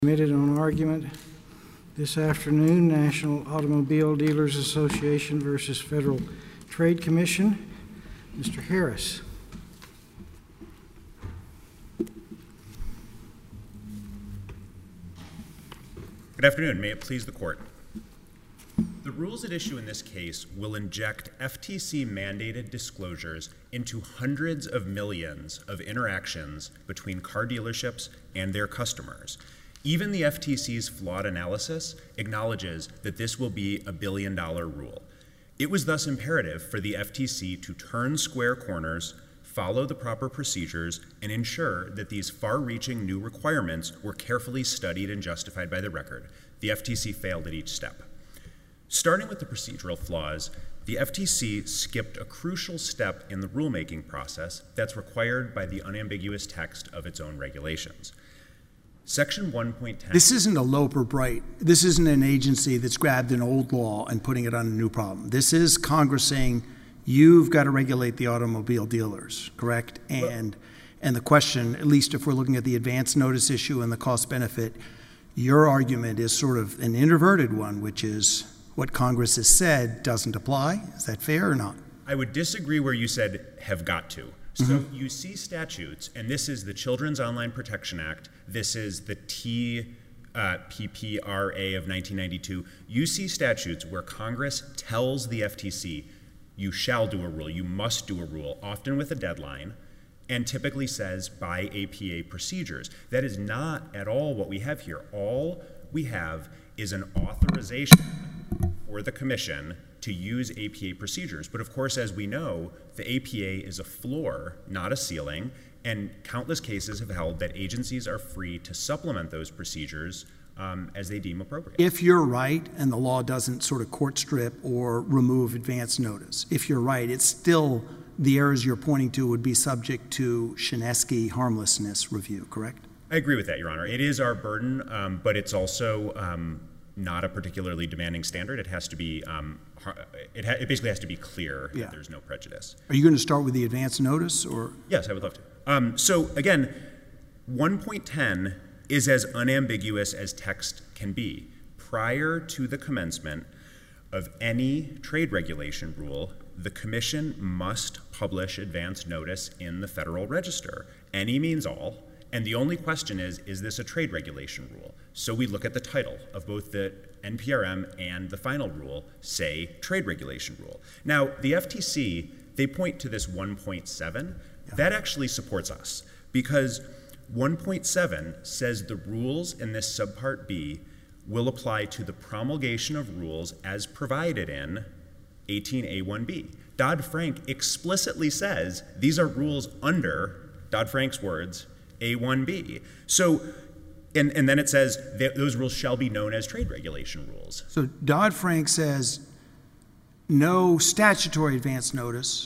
Submitted on argument this afternoon, National Automobile Dealers Association versus Federal Trade Commission. Mr. Harris. Good afternoon. May it please the court. The rules at issue in this case will inject FTC-mandated disclosures into hundreds of millions of interactions between car dealerships and their customers. Even the FTC's flawed analysis acknowledges that this will be a billion-dollar rule. It was thus imperative for the FTC to turn square corners, follow the proper procedures, and ensure that these far-reaching new requirements were carefully studied and justified by the record. The FTC failed at each step. Starting with the procedural flaws, the FTC skipped a crucial step in the rulemaking process that's required by the unambiguous text of its own regulations. Section 1.10. This isn't a Loper Bright. This isn't an agency that's grabbed an old law and putting it on a new problem. This is Congress saying, you've got to regulate the automobile dealers, correct? And the question, at least if we're looking at the advance notice issue and the cost benefit, your argument is sort of an introverted one, which is what Congress has said doesn't apply. Is that fair or not? I would disagree where you said have got to. So you see statutes, and this is the Children's Online Protection Act, this is the TPPRA of 1992. You see statutes where Congress tells the FTC, you shall do a rule, you must do a rule, often with a deadline, and typically says by APA procedures. That is not at all what we have here. All we have is an authorization for the Commission to use APA procedures. But of course, as we know, the APA is a floor, not a ceiling, and countless cases have held that agencies are free to supplement those procedures as they deem appropriate. If you're right, and the law doesn't sort of court strip or remove advance notice, if you're right, it's still, the errors you're pointing to would be subject to Shinesky harmlessness review, correct? I agree with that, Your Honor. It is our burden, but it's also not a particularly demanding standard. It has to be, it basically has to be clear that there's no prejudice. Are you going to start with the advance notice, or? Yes, I would love to. So again, 1.10 is as unambiguous as text can be. Prior to the commencement of any trade regulation rule, the Commission must publish advance notice in the Federal Register. Any means all. And the only question is this a trade regulation rule? So we look at the title of both the NPRM and the final rule, say trade regulation rule. Now, the FTC, they point to this 1.7. That actually supports us because 1.7 says the rules in this subpart B will apply to the promulgation of rules as provided in 18A1B. Dodd-Frank explicitly says these are rules under, Dodd-Frank's words, A1B. So, and then it says that those rules shall be known as trade regulation rules. So Dodd-Frank says no statutory advance notice,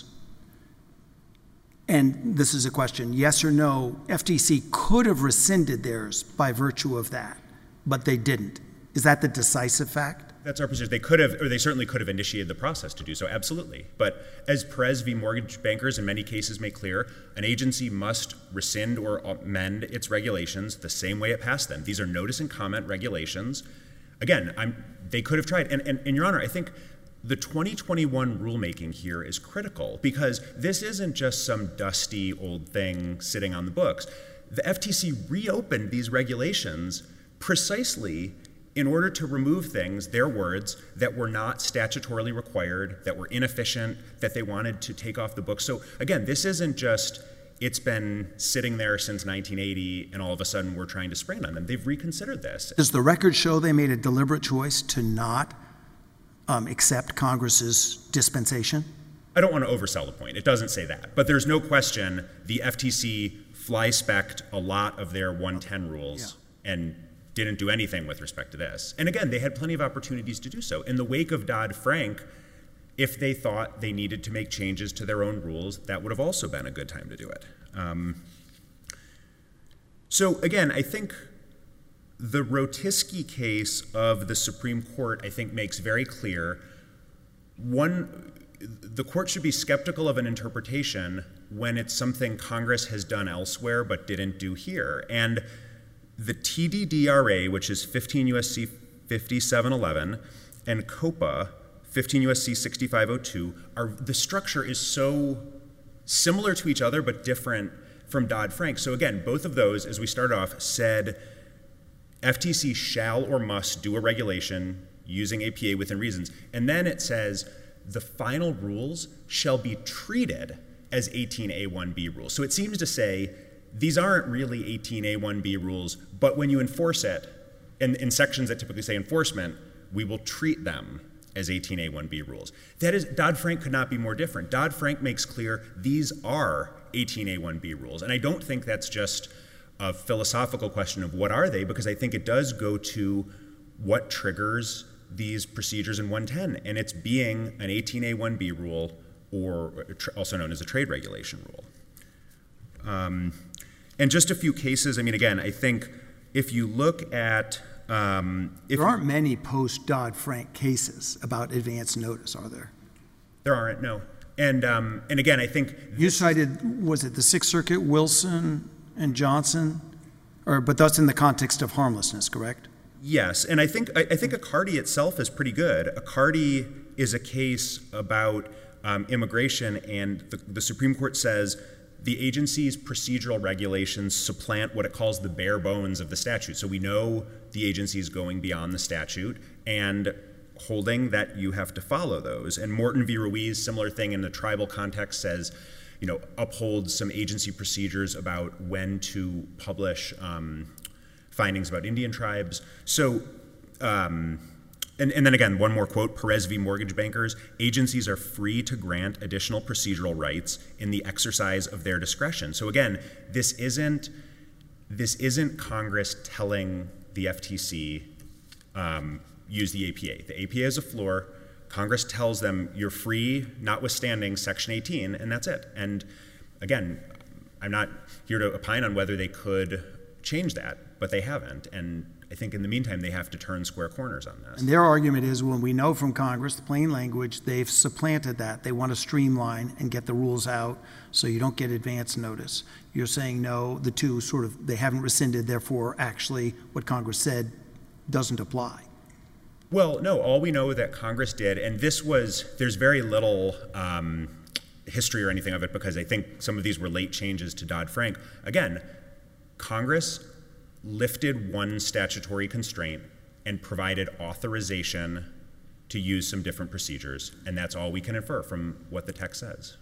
and this is a question, yes or no, FTC could have rescinded theirs by virtue of that, but they didn't. Is that the decisive fact? That's our position. They could have, or they certainly could have initiated the process to do so, absolutely. But as Perez v. Mortgage Bankers in many cases make clear, an agency must rescind or amend its regulations the same way it passed them. These are notice and comment regulations. Again, they could have tried. And Your Honor, I think the 2021 rulemaking here is critical because this isn't just some dusty old thing sitting on the books. The FTC reopened these regulations precisely in order to remove things, their words, that were not statutorily required, that were inefficient, that they wanted to take off the books. So again, this isn't just, it's been sitting there since 1980 and all of a sudden we're trying to spring it on them. They've reconsidered this. Does the record show they made a deliberate choice to not accept Congress's dispensation? I don't want to oversell the point. It doesn't say that. But there's no question the FTC fly-specced a lot of their 110 rules and didn't do anything with respect to this. And again, they had plenty of opportunities to do so. In the wake of Dodd-Frank, if they thought they needed to make changes to their own rules, that would have also been a good time to do it. So again, I think the Rotisky case of the Supreme Court, I think, makes very clear, one, the court should be skeptical of an interpretation when it's something Congress has done elsewhere but didn't do here. And the TDDRA, which is 15 U.S.C. 5711, and COPA, 15 U.S.C. 6502, the structure is so similar to each other but different from Dodd-Frank. So again, both of those, as we started off, said FTC shall or must do a regulation using APA within reasons. And then it says the final rules shall be treated as 18A1B rules. So it seems to say these aren't really 18A1B rules, but when you enforce it, in sections that typically say enforcement, we will treat them as 18A1B rules. That is, Dodd-Frank could not be more different. Dodd-Frank makes clear these are 18A1B rules. And I don't think that's just a philosophical question of what are they, because I think it does go to what triggers these procedures in 110, and it's being an 18A1B rule, or also known as a trade regulation rule. And just a few cases, I mean, again, I think if you look at... there aren't many post-Dodd-Frank cases about advance notice, are there? There aren't, no. And again, I think... You cited, was it the Sixth Circuit, Wilson and Johnson? But that's in the context of harmlessness, correct? Yes, and I think Accardi itself is pretty good. Accardi is a case about immigration, and the Supreme Court says the agency's procedural regulations supplant what it calls the bare bones of the statute. So we know the agency is going beyond the statute and holding that you have to follow those. And Morton v. Ruiz, similar thing in the tribal context, says, upholds some agency procedures about when to publish findings about Indian tribes. So, and then again, one more quote, Perez v. Mortgage Bankers, agencies are free to grant additional procedural rights in the exercise of their discretion. So again, this isn't Congress telling the FTC, use the APA. The APA is a floor. Congress tells them you're free, notwithstanding Section 18, and that's it. And again, I'm not here to opine on whether they could change that, but they haven't. And I think in the meantime, they have to turn square corners on this. And their argument is, when we know from Congress, the plain language, they've supplanted that. They want to streamline and get the rules out so you don't get advance notice. You're saying no, the two they haven't rescinded, therefore actually what Congress said doesn't apply. Well, no, all we know that Congress did, and there's very little history or anything of it, because I think some of these were late changes to Dodd-Frank. Again, Congress lifted one statutory constraint and provided authorization to use some different procedures, and that's all we can infer from what the text says.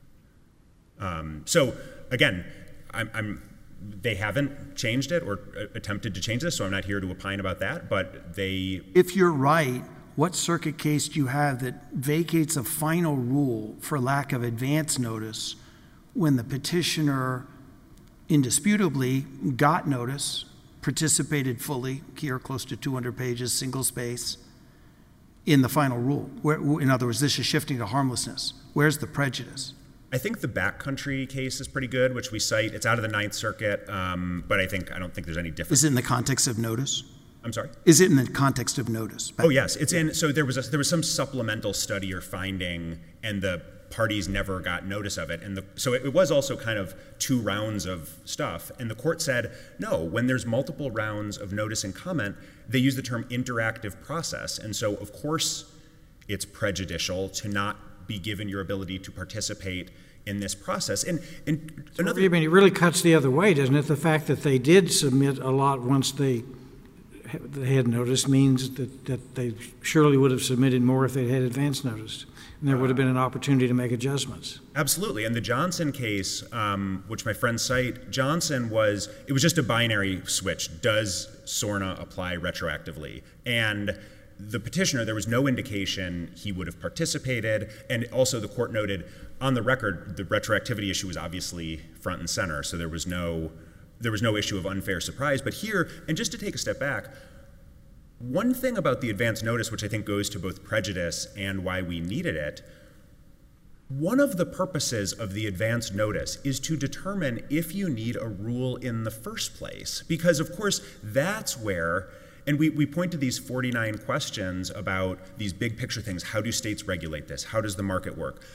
So again, they haven't changed it or attempted to change this, so I'm not here to opine about that, but they... If you're right, what circuit case do you have that vacates a final rule for lack of advance notice when the petitioner indisputably got notice, participated fully, here close to 200 pages, single space, in the final rule? In other words, this is shifting to harmlessness. Where's the prejudice? I think the Backcountry case is pretty good, which we cite. It's out of the Ninth Circuit, but I don't think there's any difference. Is it in the context of notice? I'm sorry? Is it in the context of notice? Oh, yes. It's in. So there was some supplemental study or finding, and the parties never got notice of it. And so it was also kind of 2 rounds of stuff. And the court said, no, when there's multiple rounds of notice and comment, they use the term interactive process. And so, of course, it's prejudicial to not be given your ability to participate in this process. And another... I mean, it really cuts the other way, doesn't it? The fact that they did submit a lot once they had notice means that they surely would have submitted more if they had advance notice. And there would have been an opportunity to make adjustments. Absolutely. And the Johnson case, which my friends cite, it was just a binary switch. Does SORNA apply retroactively? And the petitioner, there was no indication he would have participated. And also the court noted, on the record, the retroactivity issue was obviously front and center. So there was no issue of unfair surprise. But here, and just to take a step back, one thing about the advance notice, which I think goes to both prejudice and why we needed it, one of the purposes of the advance notice is to determine if you need a rule in the first place. Because, of course, that's where, and we point to these 49 questions about these big picture things. How do states regulate this? How does the market work?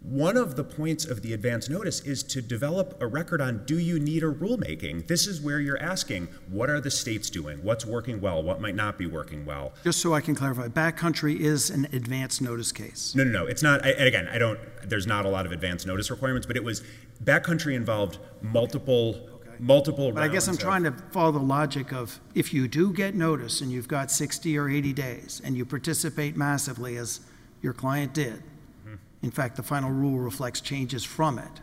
one of the points of the advance notice is to develop a record on, do you need a rulemaking? This is where you're asking, what are the states doing? What's working well? What might not be working well? Just so I can clarify, backcountry is an advance notice case. No, it's not. And again, there's not a lot of advance notice requirements, but backcountry involved multiple But I guess I'm rounds trying to follow the logic of, if you do get notice and you've got 60 or 80 days and you participate massively as your client did, in fact, the final rule reflects changes from it.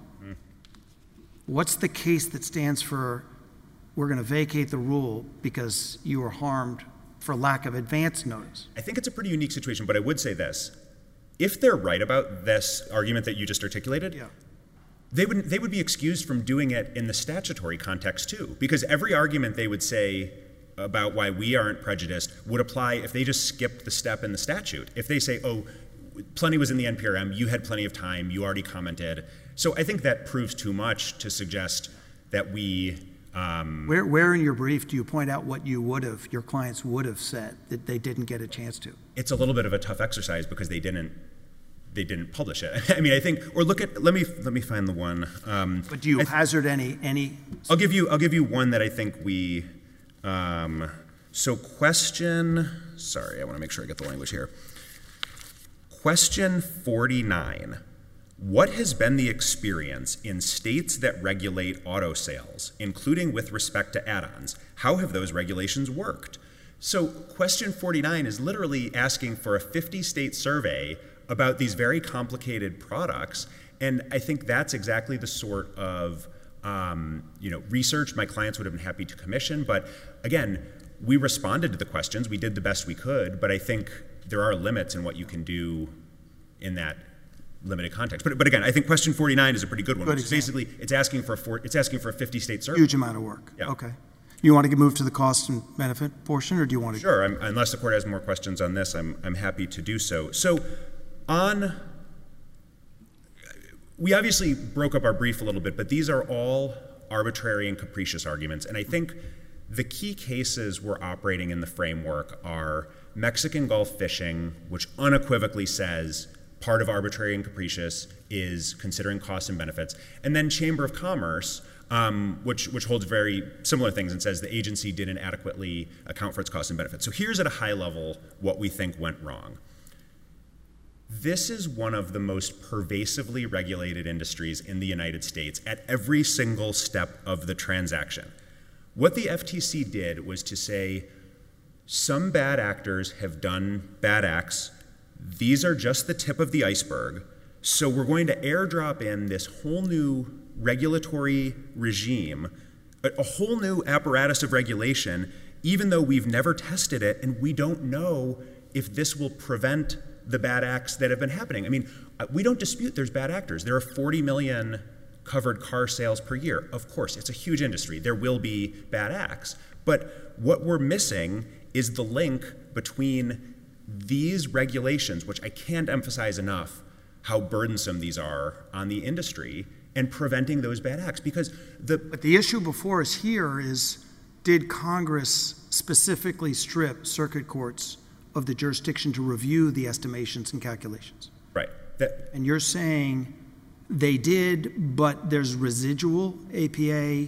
What's the case that stands for, we're going to vacate the rule because you were harmed for lack of advance notice? I think it's a pretty unique situation, but I would say this. If they're right about this argument that you just articulated, Yeah. they would be excused from doing it in the statutory context too, because every argument they would say about why we aren't prejudiced would apply if they just skipped the step in the statute. If they say, oh, plenty was in the NPRM, you had plenty of time, you already commented. So I think that proves too much to suggest that we... Where in your brief do you point out what your clients would have said that they didn't get a chance to? It's a little bit of a tough exercise because they didn't publish it. I mean, I think, or let me find the one. But do you hazard any? I'll give you one that I think we. So sorry, I want to make sure I get the language here. Question 49. What has been the experience in states that regulate auto sales, including with respect to add-ons? How have those regulations worked? So question 49 is literally asking for a 50-state survey about these very complicated products, and I think that's exactly the sort of research my clients would have been happy to commission. But again, we responded to the questions, we did the best we could, but I think there are limits in what you can do in that limited context. But again, I think question 49 is a pretty good one. Which is basically, it's asking for a 50-state survey. Huge amount of work. Yeah. Okay. You want to move to the cost and benefit portion, or do you want to? Sure. Unless the court has more questions on this, I'm happy to do so. So, we obviously broke up our brief a little bit, but these are all arbitrary and capricious arguments, and I think the key cases we're operating in the framework are Mexican Gulf fishing, which unequivocally says part of arbitrary and capricious is considering costs and benefits, and then Chamber of Commerce, which holds very similar things and says the agency didn't adequately account for its costs and benefits. So here's at a high level what we think went wrong. This is one of the most pervasively regulated industries in the United States at every single step of the transaction. What the FTC did was to say, some bad actors have done bad acts. These are just the tip of the iceberg. So we're going to airdrop in this whole new regulatory regime, a whole new apparatus of regulation, even though we've never tested it and we don't know if this will prevent the bad acts that have been happening. I mean, we don't dispute there's bad actors. There are 40 million covered car sales per year. Of course, it's a huge industry. There will be bad acts. But what we're missing is the link between these regulations, which I can't emphasize enough how burdensome these are on the industry, and preventing those bad acts. But the issue before us here is, did Congress specifically strip circuit courts of the jurisdiction to review the estimations and calculations? Right. And you're saying they did, but there's residual APA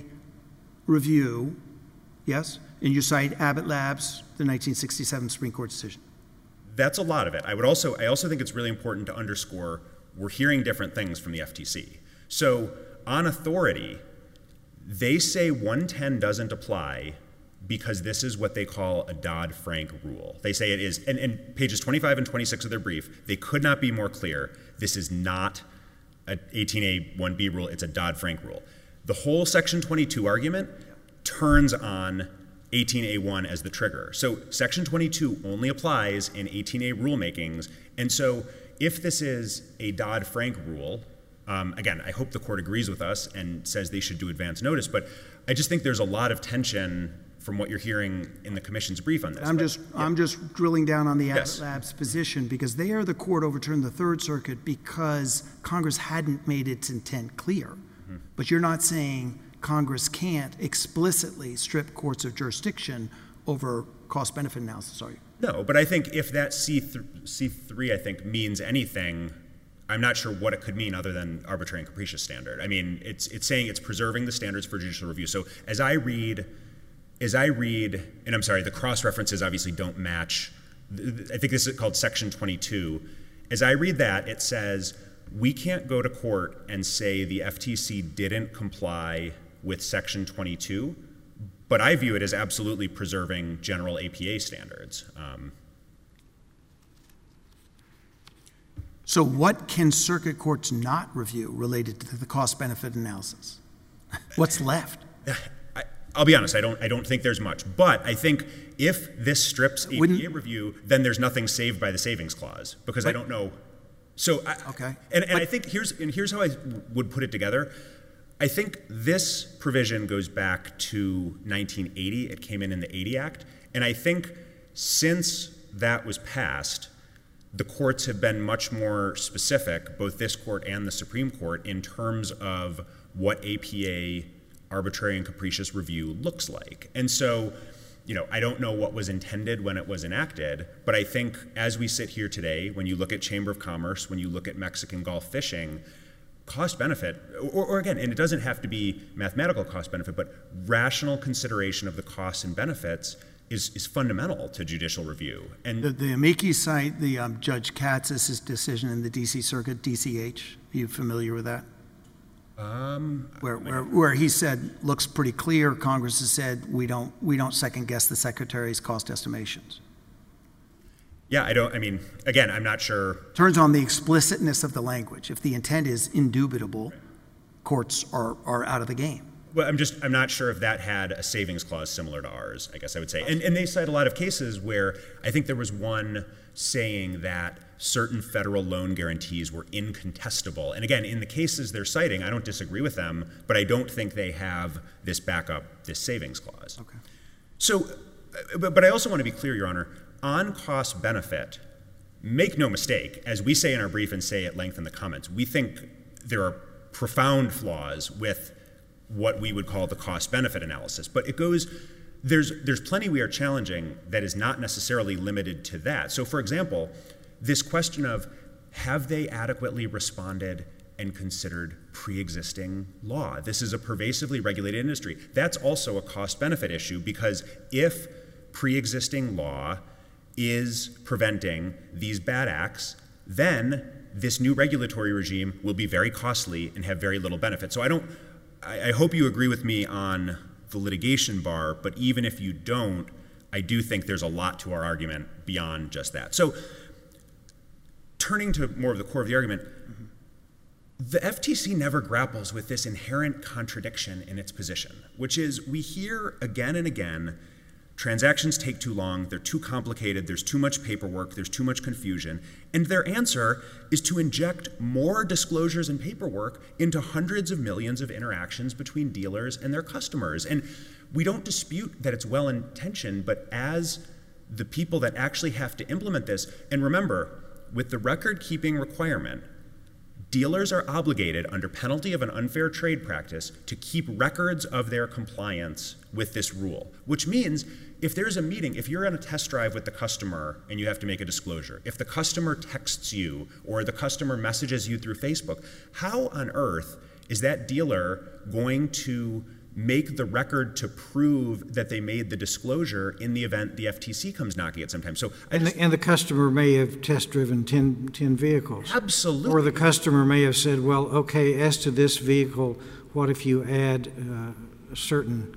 review, yes? And you cite Abbott Labs, the 1967 Supreme Court decision. That's a lot of it. I also think it's really important to underscore we're hearing different things from the FTC. So on authority, they say 110 doesn't apply because this is what they call a Dodd-Frank rule. They say it is, and pages 25 and 26 of their brief, they could not be more clear. This is not an 18A1B rule, it's a Dodd-Frank rule. The whole Section 22 argument turns on 18A1 as the trigger. So Section 22 only applies in 18A rulemakings, and so if this is a Dodd-Frank rule, again, I hope the court agrees with us and says they should do advance notice, but I just think there's a lot of tension from what you're hearing in the commission's brief on this. I'm just drilling down on the Abbott Yes. Labs position, because there the court overturned the Third Circuit because Congress hadn't made its intent clear. Mm-hmm. But you're not saying Congress can't explicitly strip courts of jurisdiction over cost-benefit analysis, are you? No, but I think if that C3 I think means anything, I'm not sure what it could mean other than arbitrary and capricious standard. I mean, it's saying it's preserving the standards for judicial review. So as I read, and I'm sorry, the cross references obviously don't match. I think this is called Section 22. As I read that, it says we can't go to court and say the FTC didn't comply with Section 22, but I view it as absolutely preserving general APA standards. So what can circuit courts not review related to the cost-benefit analysis? What's left? I'll be honest, I don't think there's much. But I think if this strips APA review, then there's nothing saved by the savings clause, because I don't know. So okay. And I think here's how I would put it together. I think this provision goes back to 1980. It came in the 80 Act. And I think since that was passed, the courts have been much more specific, both this court and the Supreme Court, in terms of what APA arbitrary and capricious review looks like. And so, I don't know what was intended when it was enacted, but I think as we sit here today, when you look at Chamber of Commerce, when you look at Mexican Gulf fishing, cost benefit, or again, and it doesn't have to be mathematical cost benefit, but rational consideration of the costs and benefits is fundamental to judicial review. And the amici cite the Judge Katz's decision in the D.C. Circuit, DCH. Are you familiar with that? Where he said, looks pretty clear, Congress has said we don't second guess the Secretary's cost estimations. Yeah, again, I'm not sure. Turns on the explicitness of the language. If the intent is indubitable, courts are out of the game. Well, I'm not sure if that had a savings clause similar to ours, I guess I would say. And they cite a lot of cases where I think there was one saying that certain federal loan guarantees were incontestable. And again, in the cases they're citing, I don't disagree with them, but I don't think they have this backup, this savings clause. Okay. So, but I also want to be clear, Your Honor, on cost benefit, make no mistake, as we say in our brief and say at length in the comments, we think there are profound flaws with what we would call the cost-benefit analysis. But it goes, there's plenty we are challenging that is not necessarily limited to that. So for example, this question of have they adequately responded and considered pre-existing law? This is a pervasively regulated industry. That's also a cost-benefit issue, because if pre-existing law is preventing these bad acts, then this new regulatory regime will be very costly and have very little benefit. So I hope you agree with me on the litigation bar, but even if you don't, I do think there's a lot to our argument beyond just that. So turning to more of the core of the argument, the FTC never grapples with this inherent contradiction in its position, which is we hear again and again, transactions take too long, they're too complicated, there's too much paperwork, there's too much confusion, and their answer is to inject more disclosures and paperwork into hundreds of millions of interactions between dealers and their customers. And we don't dispute that it's well-intentioned, but as the people that actually have to implement this, and remember, with the record-keeping requirement, dealers are obligated under penalty of an unfair trade practice to keep records of their compliance with this rule, which means if there's a meeting, if you're on a test drive with the customer and you have to make a disclosure, if the customer texts you or the customer messages you through Facebook, how on earth is that dealer going to make the record to prove that they made the disclosure in the event the FTC comes knocking at some time? So and the customer may have test-driven 10 vehicles. Absolutely. Or the customer may have said, well, okay, as to this vehicle, what if you add a certain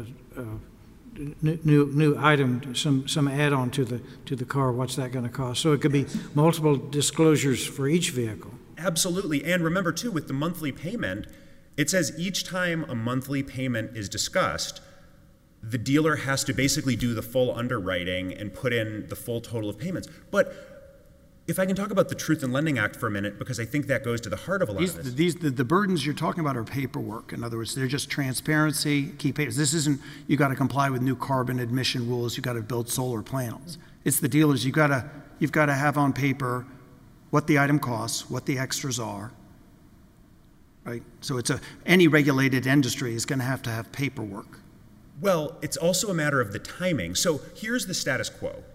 new item, some add-on to the car, what's that going to cost? So it could be multiple disclosures for each vehicle. Absolutely. And remember, too, with the monthly payment, it says each time a monthly payment is discussed, the dealer has to basically do the full underwriting and put in the full total of payments. But if I can talk about the Truth in Lending Act for a minute, because I think that goes to the heart of a lot of this. The burdens you're talking about are paperwork. In other words, they're just transparency, key papers. This isn't, you got to comply with new carbon emission rules, you got to build solar panels. It's the dealers, you've got to have on paper what the item costs, what the extras are, right? So any regulated industry is going to have paperwork. Well, it's also a matter of the timing. So here's the status quo.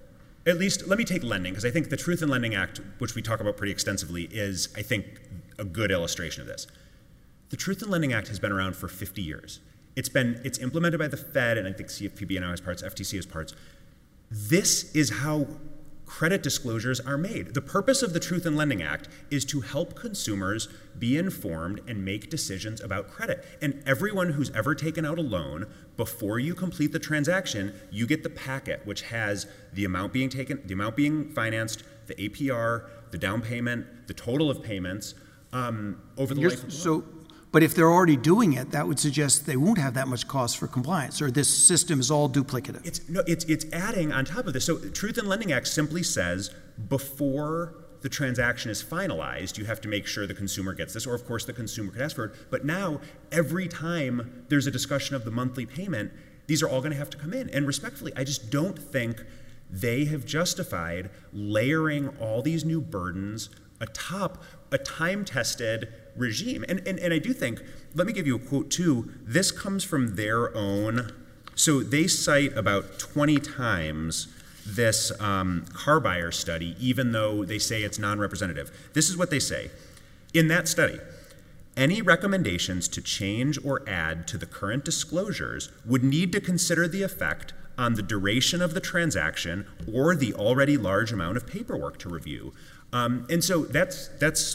At least, let me take lending, because I think the Truth in Lending Act, which we talk about pretty extensively, is, I think, a good illustration of this. The Truth in Lending Act has been around for 50 years. It's implemented by the Fed, and I think CFPB now has parts, FTC has parts. This is how credit disclosures are made. The purpose of the Truth in Lending Act is to help consumers be informed and make decisions about credit. And everyone who's ever taken out a loan, before you complete the transaction, you get the packet, which has the amount being taken, the amount being financed, the APR, the down payment, the total of payments over the life of the loan. But if they're already doing it, that would suggest they won't have that much cost for compliance, or this system is all duplicative. It's adding on top of this. So Truth in Lending Act simply says before the transaction is finalized, you have to make sure the consumer gets this, or of course the consumer could ask for it. But now, every time there's a discussion of the monthly payment, these are all going to have to come in. And respectfully, I just don't think they have justified layering all these new burdens atop a time-tested regime. And I do think, let me give you a quote too, this comes from their own, so they cite about 20 times this car buyer study, even though they say it's non-representative. This is what they say. In that study, any recommendations to change or add to the current disclosures would need to consider the effect on the duration of the transaction or the already large amount of paperwork to review. And so that's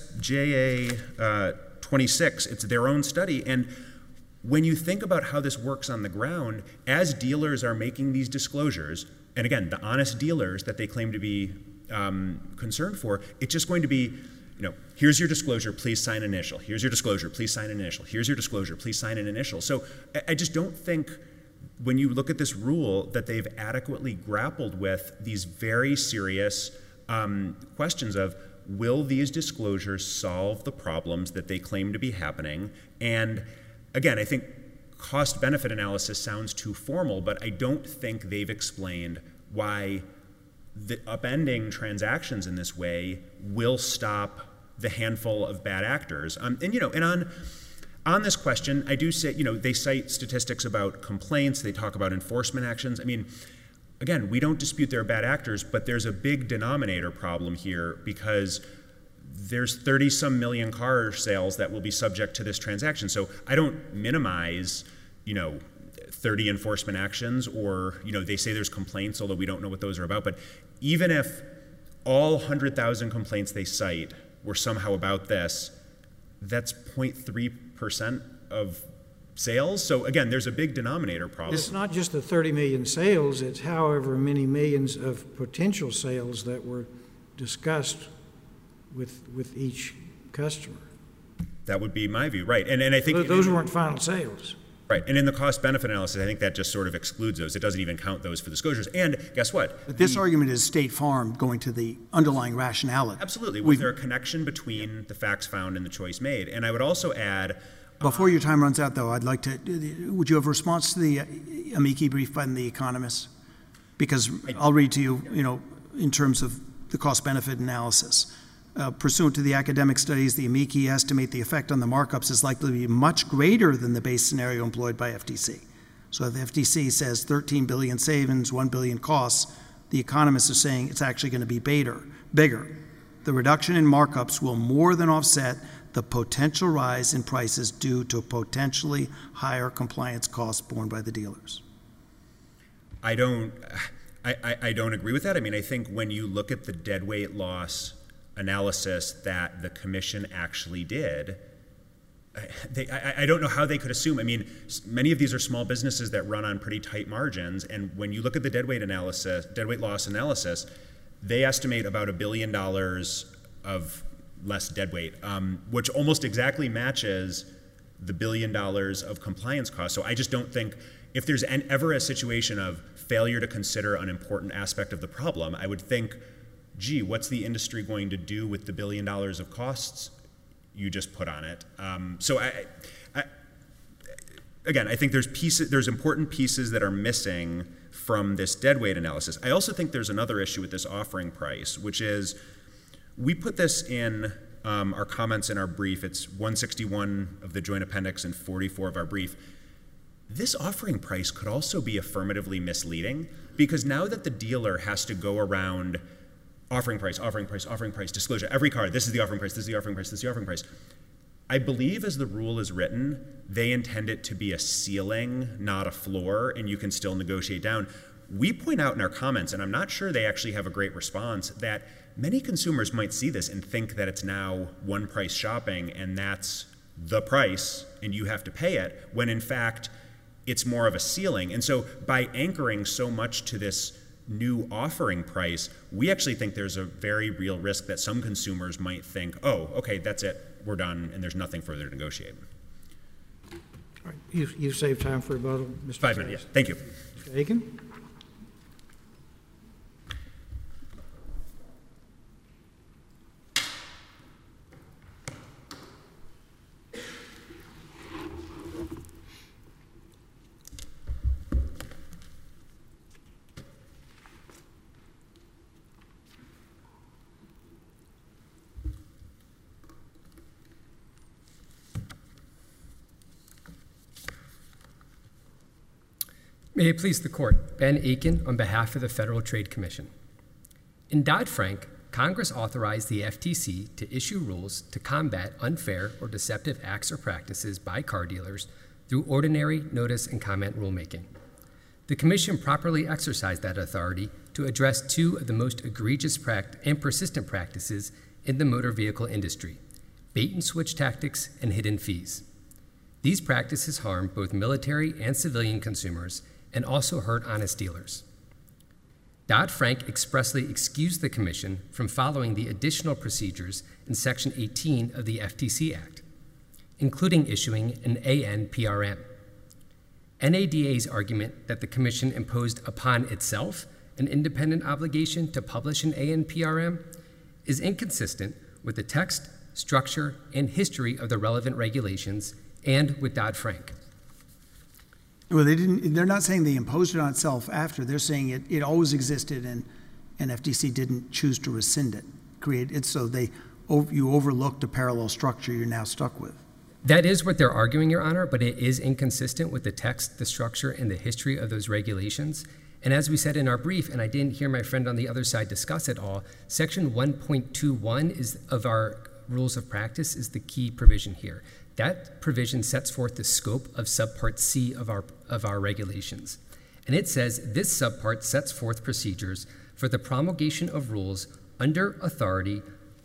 JA 26. It's their own study. And when you think about how this works on the ground, as dealers are making these disclosures, and again, the honest dealers that they claim to be concerned for, it's just going to be, here's your disclosure, please sign an initial. Here's your disclosure, please sign an initial. Here's your disclosure, please sign an initial. So I just don't think, when you look at this rule, that they've adequately grappled with these very serious questions of, will these disclosures solve the problems that they claim to be happening? And again, I think cost-benefit analysis sounds too formal, but I don't think they've explained why the upending transactions in this way will stop the handful of bad actors. And on this question, I do say, they cite statistics about complaints, they talk about enforcement actions. I mean, again, we don't dispute there are bad actors, but there's a big denominator problem here because there's 30-some million car sales that will be subject to this transaction. So I don't minimize, 30 enforcement actions, or, they say there's complaints, although we don't know what those are about. But even if all 100,000 complaints they cite were somehow about this, that's 0.3% of sales. So again, there's a big denominator problem. It's not just the 30 million sales, it's however many millions of potential sales that were discussed with each customer. That would be my view, right. And I think those weren't final sales. Right, and in the cost-benefit analysis, I think that just sort of excludes those. It doesn't even count those for disclosures. And guess what? But this argument is State Farm going to the underlying rationality. Absolutely. Was there a connection between the facts found and the choice made? And I would also add... Before your time runs out, though, I'd like to... Would you have a response to the amici brief by The Economist? Because I'll read to you, in terms of the cost-benefit analysis. Pursuant to the academic studies, the amici estimate the effect on the markups is likely to be much greater than the base scenario employed by FTC. So if the FTC says 13 billion savings, 1 billion costs, the economists are saying it's actually going to be bigger. The reduction in markups will more than offset the potential rise in prices due to potentially higher compliance costs borne by the dealers. I don't agree with that. I mean, I think when you look at the deadweight loss analysis that the commission actually did, I don't know how they could assume. I mean, many of these are small businesses that run on pretty tight margins, and when you look at the deadweight loss analysis, they estimate about $1 billion of less deadweight, which almost exactly matches the $1 billion of compliance costs. So I just don't think, if there's ever a situation of failure to consider an important aspect of the problem, I would think, gee, what's the industry going to do with the $1 billion of costs you just put on it? So again, I think there's important pieces that are missing from this deadweight analysis. I also think there's another issue with this offering price, which is, we put this in our comments in our brief. It's 161 of the joint appendix and 44 of our brief. This offering price could also be affirmatively misleading, because now that the dealer has to go around offering price, disclosure, every car, this is the offering price, this is the offering price, this is the offering price. I believe as the rule is written, they intend it to be a ceiling, not a floor, and you can still negotiate down. We point out in our comments, and I'm not sure they actually have a great response, that many consumers might see this and think that it's now one price shopping and that's the price and you have to pay it, when in fact it's more of a ceiling. And so by anchoring so much to this new offering price, we actually think there's a very real risk that some consumers might think, oh, okay, that's it, we're done, and there's nothing further to negotiate. All right. You've saved time for rebuttal, Mr. 5 minutes, yeah. Thank you. Mr. Aiken? May it please the Court, Ben Aiken on behalf of the Federal Trade Commission. In Dodd-Frank, Congress authorized the FTC to issue rules to combat unfair or deceptive acts or practices by car dealers through ordinary notice and comment rulemaking. The Commission properly exercised that authority to address two of the most egregious and persistent practices in the motor vehicle industry: bait-and-switch tactics and hidden fees. These practices harm both military and civilian consumers and also hurt honest dealers. Dodd-Frank expressly excused the Commission from following the additional procedures in Section 18 of the FTC Act, including issuing an ANPRM. NADA's argument that the Commission imposed upon itself an independent obligation to publish an ANPRM is inconsistent with the text, structure, and history of the relevant regulations and with Dodd-Frank. Well, they're not saying they imposed it on itself after. They're saying it always existed and FTC didn't choose to rescind it, create it, so you overlooked a parallel structure you're now stuck with. That is what they're arguing, Your Honor, but it is inconsistent with the text, the structure, and the history of those regulations. And as we said in our brief, and I didn't hear my friend on the other side discuss it all, Section 1.21 of our rules of practice is the key provision here. That provision sets forth the scope of Subpart C of our regulations. And it says this subpart sets forth procedures for the promulgation of rules under authority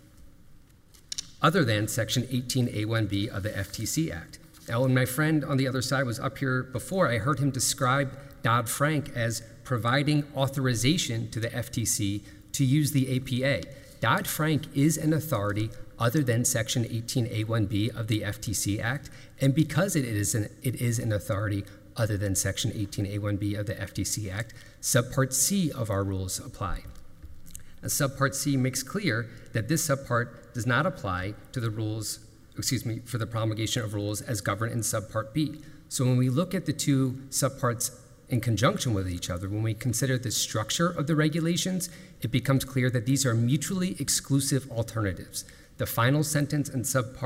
other than Section 18A1B of the FTC Act. Now, when my friend on the other side was up here before, I heard him describe Dodd-Frank as providing authorization to the FTC to use the APA. Dodd-Frank is an authority other than Section 18A1B of the FTC Act, and because it is an authority other than Section 18A1B of the FTC Act, Subpart C of our rules apply. And Subpart C makes clear that this subpart does not apply to the rules, for the promulgation of rules as governed in Subpart B. So when we look at the two subparts in conjunction with each other, when we consider the structure of the regulations, it becomes clear that these are mutually exclusive alternatives. The final sentence in in Section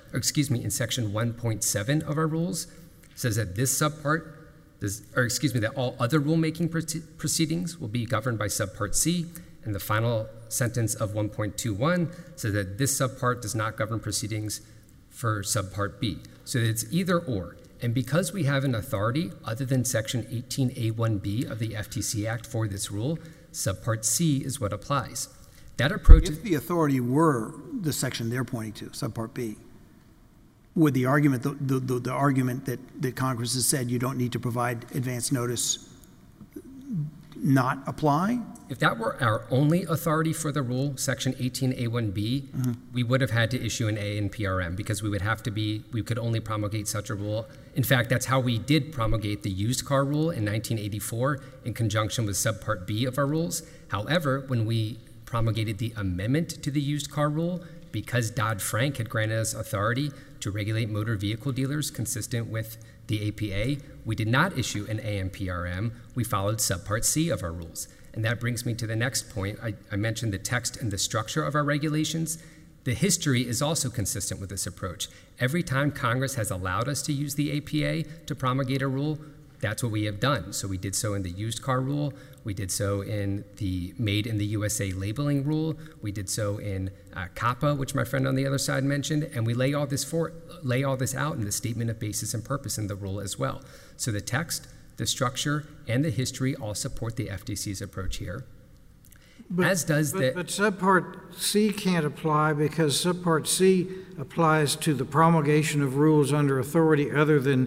1.7 of our rules says that this subpart, that all other rulemaking proceedings will be governed by Subpart C, and the final sentence of 1.21 says that this subpart does not govern proceedings for Subpart B. So it's either or. And because we have an authority other than Section 18A1B of the FTC Act for this rule, Subpart C is what applies. That approach If the authority were the section they're pointing to, Subpart B, would the argument, the argument that Congress has said you don't need to provide advance notice not apply? If that were our only authority for the rule, Section 18A1B, we would have had to issue an ANPRM because we could only promulgate such a rule. In fact, that's how we did promulgate the used car rule in 1984 in conjunction with Subpart B of our rules. However, when we promulgated the amendment to the used car rule, because Dodd-Frank had granted us authority to regulate motor vehicle dealers consistent with the APA, we did not issue an ANPRM. We followed Subpart C of our rules. And that brings me to the next point. I mentioned the text and the structure of our regulations. The history is also consistent with this approach. Every time Congress has allowed us to use the APA to promulgate a rule, that's what we have done. So we did so in the used car rule. We did so in the Made in the USA labeling rule. We did so in COPPA, which my friend on the other side mentioned, and we lay all this out in the statement of basis and purpose in the rule as well. So the text, the structure, and the history all support the FTC's approach here. But subpart C can't apply because subpart C applies to the promulgation of rules under authority other than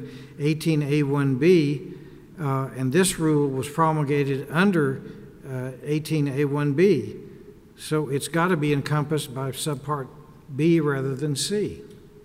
18A1B, and this rule was promulgated under 18A1B. So it's got to be encompassed by subpart B rather than C.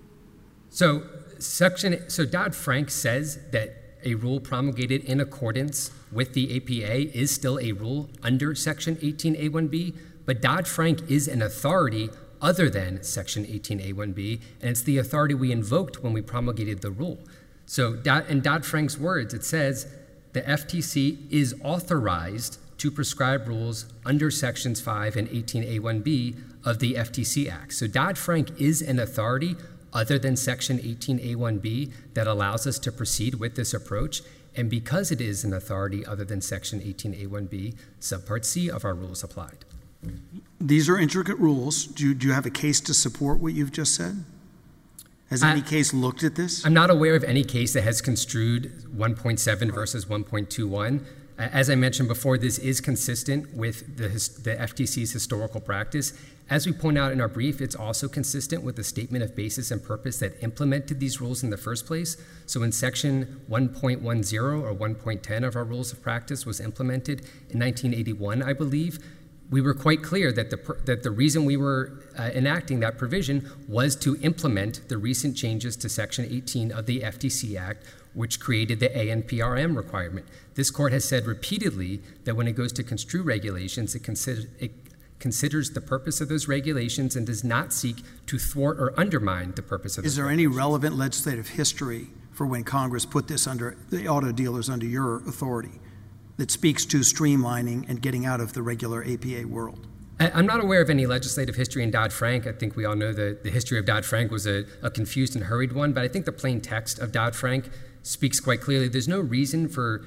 So Dodd-Frank says that a rule promulgated in accordance with the APA is still a rule under Section 18A1B, but Dodd-Frank is an authority other than Section 18A1B, and it's the authority we invoked when we promulgated the rule. So in Dodd-Frank's words, it says the FTC is authorized to prescribe rules under Sections 5 and 18A1B of the FTC Act. So Dodd-Frank is an authority other than Section 18A1B that allows us to proceed with this approach. And because it is an authority other than Section 18A1B, subpart C of our rules applied. These are intricate rules. Do you have a case to support what you've just said? Has any case looked at this? I'm not aware of any case that has construed 1.7 versus 1.21. As I mentioned before, this is consistent with the FTC's historical practice. As we point out in our brief, it's also consistent with the statement of basis and purpose that implemented these rules in the first place. So when Section 1.10 or 1.10 of our rules of practice was implemented in 1981, I believe, we were quite clear that the reason we were enacting that provision was to implement the recent changes to Section 18 of the FTC Act, which created the ANPRM requirement. This court has said repeatedly that when it goes to construe regulations, it considers the purpose of those regulations and does not seek to thwart or undermine the purpose of those regulations. Is there any relevant legislative history for when Congress put this under the auto dealers under your authority that speaks to streamlining and getting out of the regular APA world? I'm not aware of any legislative history in Dodd-Frank. I think we all know that the history of Dodd-Frank was a confused and hurried one, but I think the plain text of Dodd-Frank speaks quite clearly. There's no reason for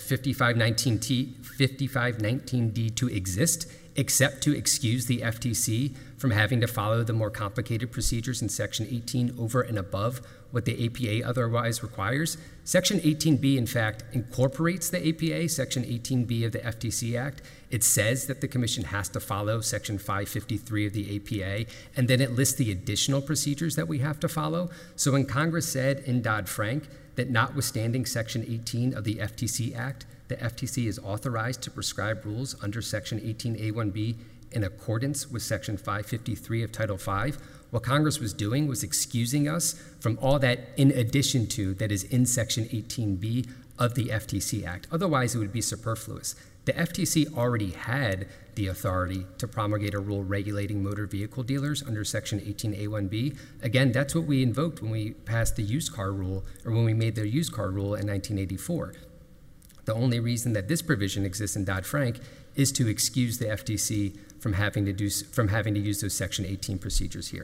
5519D to exist except to excuse the FTC from having to follow the more complicated procedures in Section 18 over and above what the APA otherwise requires. Section 18B, in fact, incorporates the APA, Section 18B of the FTC Act. It says that the Commission has to follow Section 553 of the APA, and then it lists the additional procedures that we have to follow. So when Congress said in Dodd-Frank that notwithstanding Section 18 of the FTC Act, the FTC is authorized to prescribe rules under Section 18A1B in accordance with Section 553 of Title V, what Congress was doing was excusing us from all that in addition to that is in Section 18B of the FTC Act. Otherwise, it would be superfluous. The FTC already had the authority to promulgate a rule regulating motor vehicle dealers under Section 18A1B. Again, that's what we invoked when we passed the used car rule, or when we made the used car rule in 1984. The only reason that this provision exists in Dodd-Frank is to excuse the FTC from having to use those Section 18 procedures here.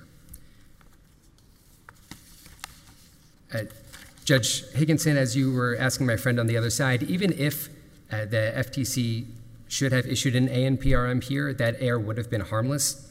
Judge Higginson, as you were asking my friend on the other side, even if the FTC should have issued an ANPRM here, that error would have been harmless.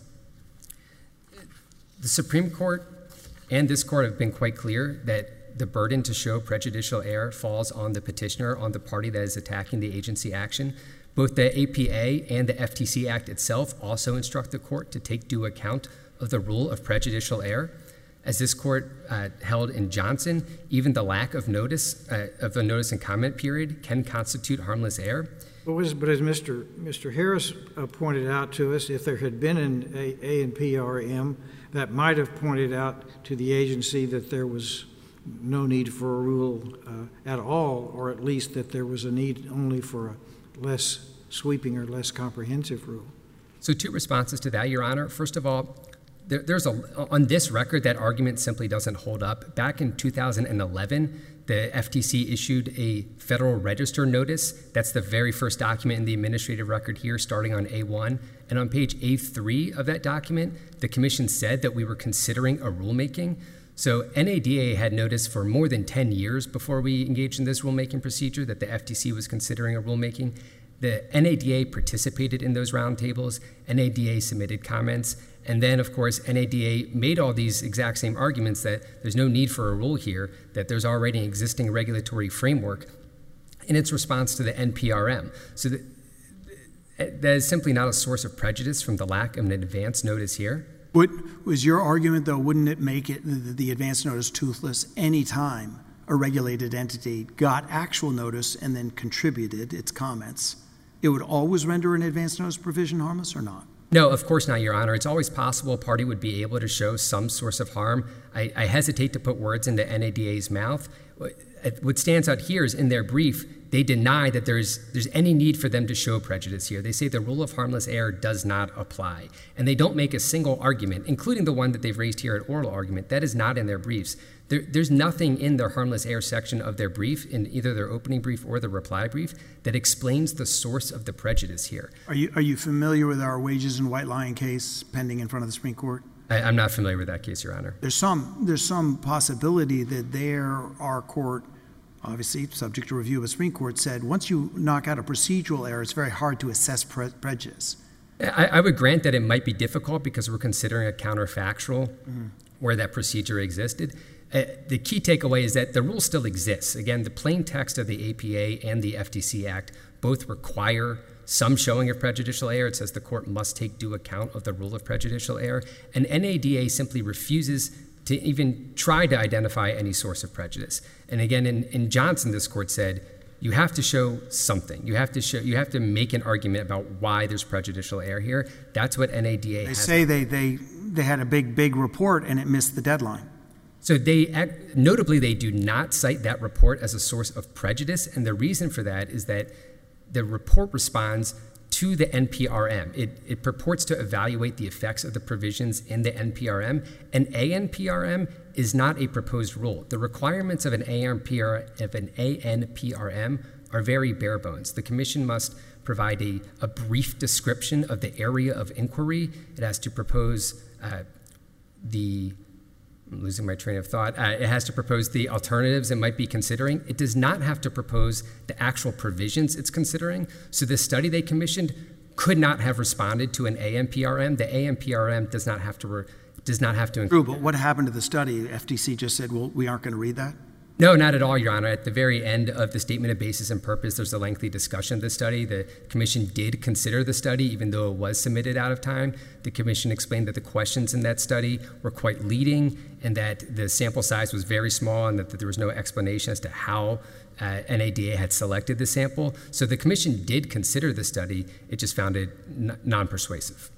The Supreme Court and this court have been quite clear that the burden to show prejudicial error falls on the petitioner, on the party that is attacking the agency action. Both the APA and the FTC Act itself also instruct the court to take due account of the rule of prejudicial error. As this court held in Johnson, even the lack of notice of the notice and comment period can constitute harmless error. But as Mr. Harris pointed out to us, if there had been an ANPRM, that might have pointed out to the agency that there was no need for a rule at all, or at least that there was a need only for a less sweeping or less comprehensive rule. So two responses to that, Your Honor. First of all, on this record, that argument simply doesn't hold up. Back in 2011, the FTC issued a Federal Register notice. That's the very first document in the administrative record here, starting on A1. And on page A3 of that document, the Commission said that we were considering a rulemaking. So NADA had noticed for more than 10 years before we engaged in this rulemaking procedure that the FTC was considering a rulemaking. The NADA participated in those roundtables. NADA submitted comments. And then, of course, NADA made all these exact same arguments that there's no need for a rule here, that there's already an existing regulatory framework in its response to the NPRM. So that is simply not a source of prejudice from the lack of an advance notice here. Was your argument, though, wouldn't it make it the advance notice toothless any time a regulated entity got actual notice and then contributed its comments? It would always render an advance notice provision harmless or not? No, of course not, Your Honor. It's always possible a party would be able to show some source of harm. I hesitate to put words into NADA's mouth. What stands out here is in their brief, they deny that there's any need for them to show prejudice here. They say the rule of harmless error does not apply. And they don't make a single argument, including the one that they've raised here at oral argument. That is not in their briefs. There's nothing in the harmless error section of their brief, in either their opening brief or the reply brief, that explains the source of the prejudice here. Are you familiar with our wages and white lying case pending in front of the Supreme Court? I'm not familiar with that case, Your Honor. There's some possibility that our court, obviously subject to review of the Supreme Court, said once you knock out a procedural error, it's very hard to assess prejudice. I would grant that it might be difficult because we're considering a counterfactual where that procedure existed. The key takeaway is that the rule still exists. Again, the plain text of the APA and the FTC Act both require some showing of prejudicial error. It says the court must take due account of the rule of prejudicial error. And NADA simply refuses to even try to identify any source of prejudice. And again, in Johnson, this court said, you have to show something. You have to make an argument about why there's prejudicial error here. That's what NADA has. They say they had a big report and it missed the deadline. So notably, they do not cite that report as a source of prejudice. And the reason for that is that the report responds to the NPRM. It purports to evaluate the effects of the provisions in the NPRM. An ANPRM is not a proposed rule. The requirements of an ANPRM are very bare bones. The commission must provide a brief description of the area of inquiry. It has to propose I'm losing my train of thought. It has to propose the alternatives it might be considering. It does not have to propose the actual provisions it's considering. So the study they commissioned could not have responded to an ANPRM. The ANPRM does not have to include. True, but what happened to the study? FTC just said, well, we aren't going to read that? No, not at all, Your Honor. At the very end of the statement of basis and purpose, there's a lengthy discussion of the study. The commission did consider the study, even though it was submitted out of time. The commission explained that the questions in that study were quite leading and that the sample size was very small and that there was no explanation as to how NADA had selected the sample. So the commission did consider the study. It just found it non-persuasive.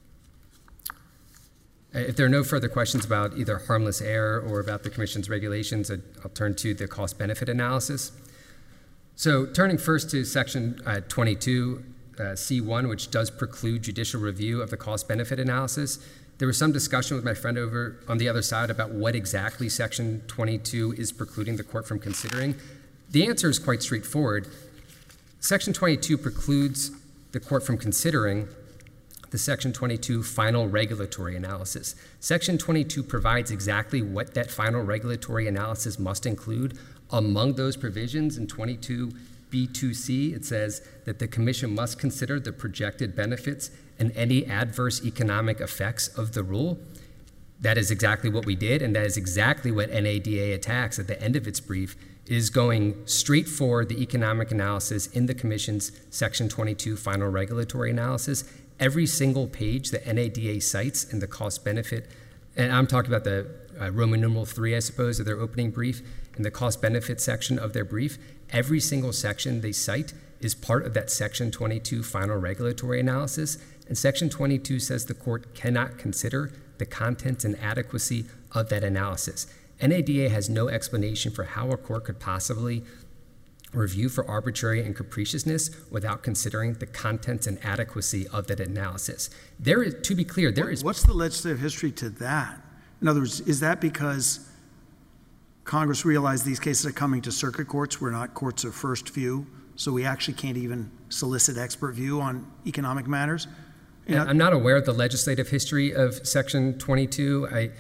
If there are no further questions about either harmless error or about the commission's regulations, I'll turn to the cost-benefit analysis. So turning first to Section 22, C1, which does preclude judicial review of the cost-benefit analysis, there was some discussion with my friend over on the other side about what exactly Section 22 is precluding the court from considering. The answer is quite straightforward. Section 22 precludes the court from considering the Section 22 final regulatory analysis. Section 22 provides exactly what that final regulatory analysis must include. Among those provisions in 22B2C, it says that the commission must consider the projected benefits and any adverse economic effects of the rule. That is exactly what we did, and that is exactly what NADA attacks at the end of its brief, is going straight for the economic analysis in the commission's Section 22 final regulatory analysis. Every single page that NADA cites in the cost-benefit, and I'm talking about the Roman numeral 3, I suppose, of their opening brief, in the cost-benefit section of their brief, every single section they cite is part of that Section 22 final regulatory analysis. And Section 22 says the court cannot consider the contents and adequacy of that analysis. NADA has no explanation for how a court could possibly review for arbitrary and capriciousness without considering the contents and adequacy of that analysis. There is, to be clear, there is... What's the legislative history to that? In other words, is that because Congress realized these cases are coming to circuit courts, we're not courts of first view, so we actually can't even solicit expert view on economic matters? I'm not aware of the legislative history of Section 22.